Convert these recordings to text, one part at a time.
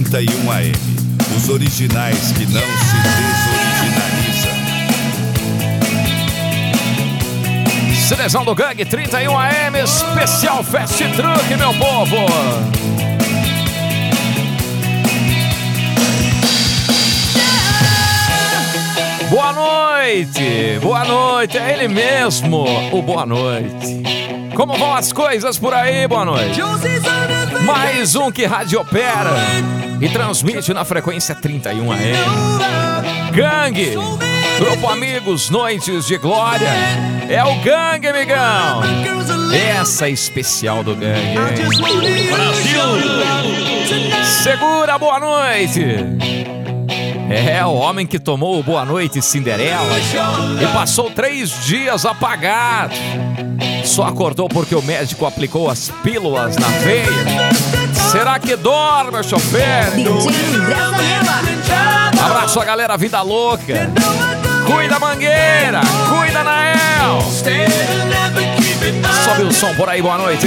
31 AM. Os originais que não se desoriginalizam. Cerezão do Gangue, 31 AM, especial Fast Truck, meu povo. Boa noite, é ele mesmo, o boa noite. Como vão as coisas por aí, boa noite? Mais um que radiopera e transmite na frequência 31 AM. Gangue, Grupo Amigos, Noites de Glória. É o Gangue, amigão. Essa é especial do Gangue. Segura, boa noite. É o homem que tomou o Boa Noite Cinderela e passou 3 dias apagado. Só acordou porque o médico aplicou as pílulas na veia. Será que dorme, chofer? Abraço a galera Vida Louca. Cuida Mangueira, cuida Nael. Sobe o som por aí, boa noite.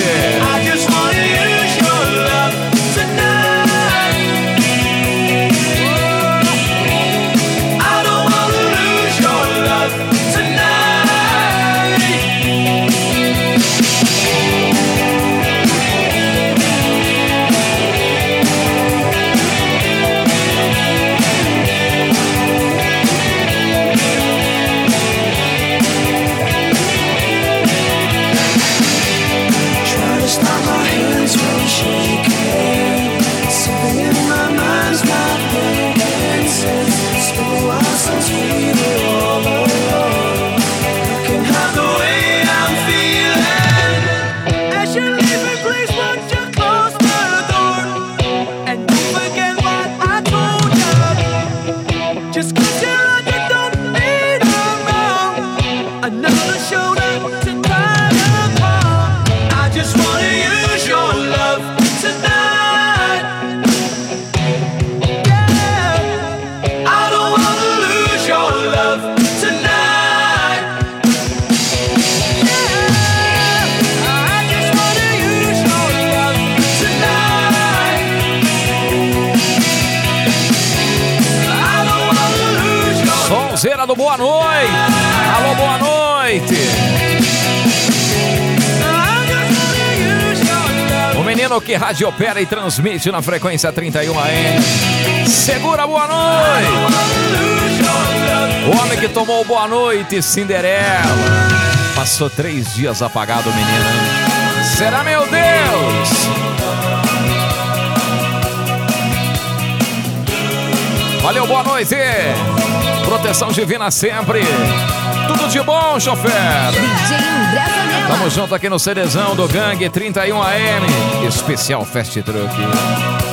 Sonzeira do Boa Noite. Alô, boa noite. O menino que radiopera e transmite na frequência 31 AM. Segura, boa noite. O homem que tomou Boa Noite Cinderela. Passou 3 dias apagado, menino. Será, meu Deus? Valeu, boa noite. Proteção divina sempre. Tudo de bom, chofer. Tamo junto aqui no Cerezão do Gangue 31 AM. Especial Fast Truck.